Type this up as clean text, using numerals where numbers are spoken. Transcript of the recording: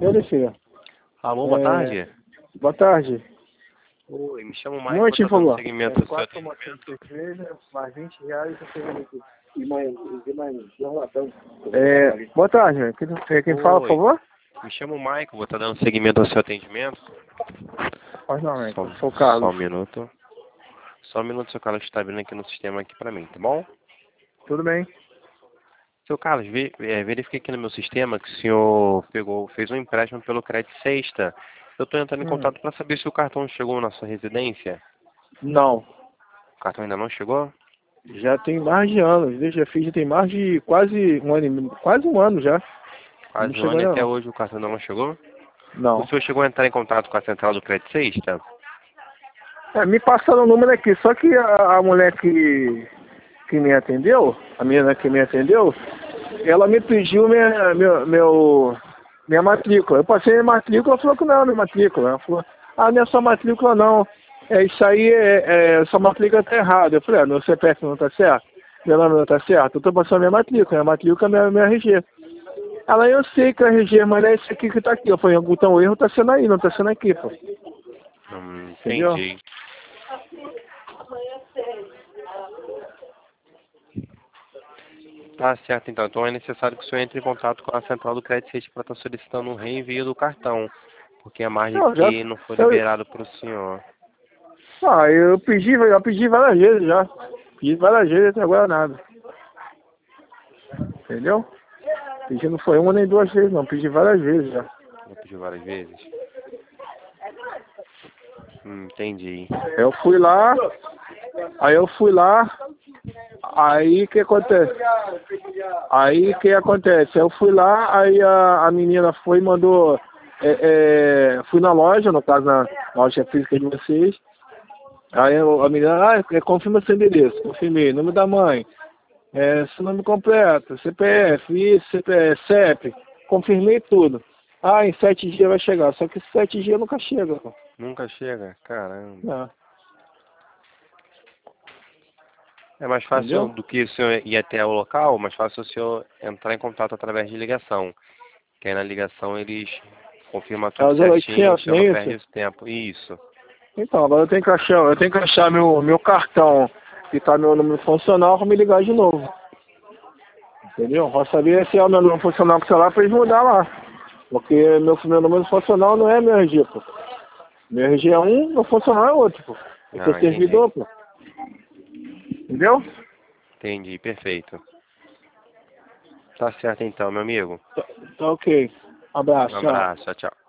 Ele, filho. Alô, boa tarde. Boa tarde. Oi, me chamo Um Maicon, momentinho, tô por dando favor. seguimento ao seu Quatro atendimento. tomates de cerveja, mais R$20 e cerveja aqui. E mais um latão. Boa tarde. Quem fala, por Oi, favor? me chamo Maicon, vou estar dando seguimento ao seu atendimento. Pois não, né? Só, Sou o só um Carlos. minuto. Só um minuto, seu Carlos está vindo aqui no sistema aqui pra mim, tá bom? Tudo bem? Seu Carlos, verifiquei aqui no meu sistema que o senhor fez um empréstimo pelo Crédito Sexta. Eu estou entrando em contato para saber se o cartão chegou na sua residência. Não. O cartão ainda não chegou? Já tem mais de anos. Já fiz, já tem mais de quase um ano, quase um ano já. Não Quase um chegou ano e ainda até não. hoje o cartão ainda não chegou? O Não. senhor chegou a entrar em contato com a central do Crédito Sexta? Me passaram o número aqui, só que a mulher que me atendeu, a menina que me atendeu, ela me pediu minha matrícula. Eu passei minha matrícula, ela falou que não é minha matrícula. Ela falou, não é sua matrícula não. Isso aí, sua matrícula tá errada. Eu falei, meu CPF não tá certo? Meu nome não tá certo? Eu tô passando minha matrícula é minha RG. Ela, eu sei que é RG, mas não é esse aqui que tá aqui. Eu falei, então o erro tá sendo aí, não tá sendo aqui, pô. Entendeu? Entendi. Tá certo, então. Então é necessário que o senhor entre em contato com a central do Crédito Sexta para estar solicitando um reenvio do cartão, porque a margem Não, já. que não foi liberado para o senhor. Eu pedi várias vezes já. Pedi várias vezes até agora nada. Entendeu? Pedi não foi uma nem duas vezes não, pedi várias vezes já. Já pediu várias vezes? Entendi. Eu fui lá, aí o que acontece? Eu fui lá, aí a menina foi e mandou, fui na loja, no caso na loja física de vocês, aí a menina, confirma seu endereço, confirmei, nome da mãe, seu nome completo, CPF, isso, CEP, confirmei tudo. Em 7 dias vai chegar, só que 7 dias nunca chega, pô. Nunca chega? Caramba. Não. É mais fácil Entendeu? do que o senhor ir até o local, mais fácil o senhor entrar em contato através de ligação. Que aí na ligação eles confirmam É tudo os certinho, o 0800, senhor não não é perde isso? esse tempo. Isso. Então, agora eu tenho que achar meu cartão que tá meu número funcional para me ligar de novo. Entendeu? Pra saber se é o meu número funcional com o celular pra eles mudar lá. Porque meu número funcional não é meu RG, pô. Meu RG é um, meu funcional é outro, pô. Eu sou Entendi. servidor, pô. Entendeu? Entendi, perfeito. Tá certo então, meu amigo. Tá ok. Abraço, Um tchau. abraço, tchau, tchau.